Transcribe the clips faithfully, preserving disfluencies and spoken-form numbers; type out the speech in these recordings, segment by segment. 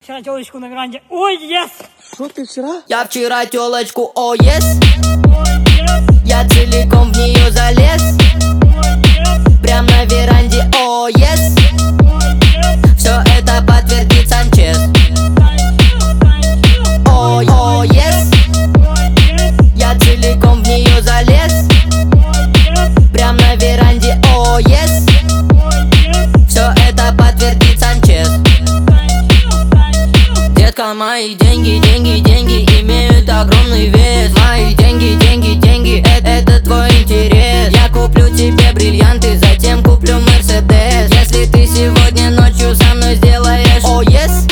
Вчера телочку на веранде. Ой, yes! Что ты вчера? Я вчера телочку, о, yes. Я целиком в нее залез. Прям на веранде, о, yes. Все это подтвердит Санчес. О, о, yes. Я целиком в нее залез. Прям на веранде, о, yes. Все это подтвердит Санчес. Детка, мои деньги, деньги, деньги имеют огромный вес. Мои деньги, деньги, деньги, это, это твой интерес. Я куплю тебе бриллианты, затем куплю Мерседес. Если ты сегодня ночью со мной сделаешь, о, yes.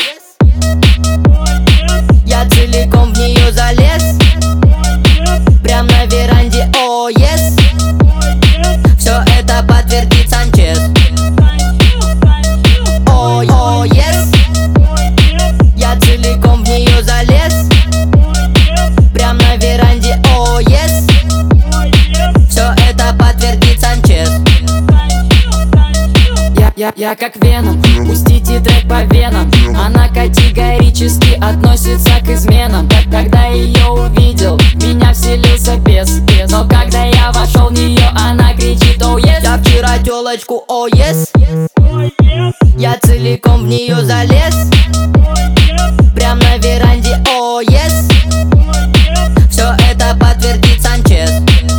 Я целиком в нее залез. Прям на веранде, о, yes. Все это подтвердит Санчес. О, о, yes. Я целиком в нее залез. Прям на веранде, о, yes. Все это подтвердит Санчес. Я, я, я как Веном, пустите трек по венам. Она категорически относится к изменам. Когда ее увидел, в меня вселился бес. Но когда я вошел в нее, она кричит, о, yes. Я вчера телочку, о, yes. Я целиком в нее залез. Прям на веранде, о, yes. Все это подтвердит Санчес.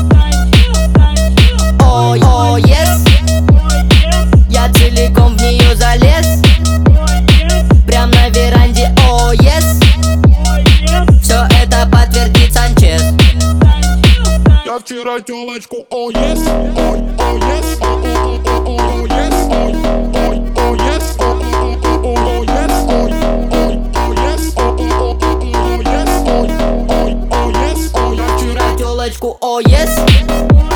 О, о, yes. Я целиком в нее залез. Прям на веранде, о, yes. Все это подтвердит Санчес. Я вчера телочку, о, yes. Ой, о, yes. О, о, о, о, о, yes. Ой, ой, о, yes. О, о, о, о, о, yes. Ой, ой, о, yes. О, о, о, о, о, yes. Ой, ой, о, yes. Ой, я вчера Телочку, о, yes.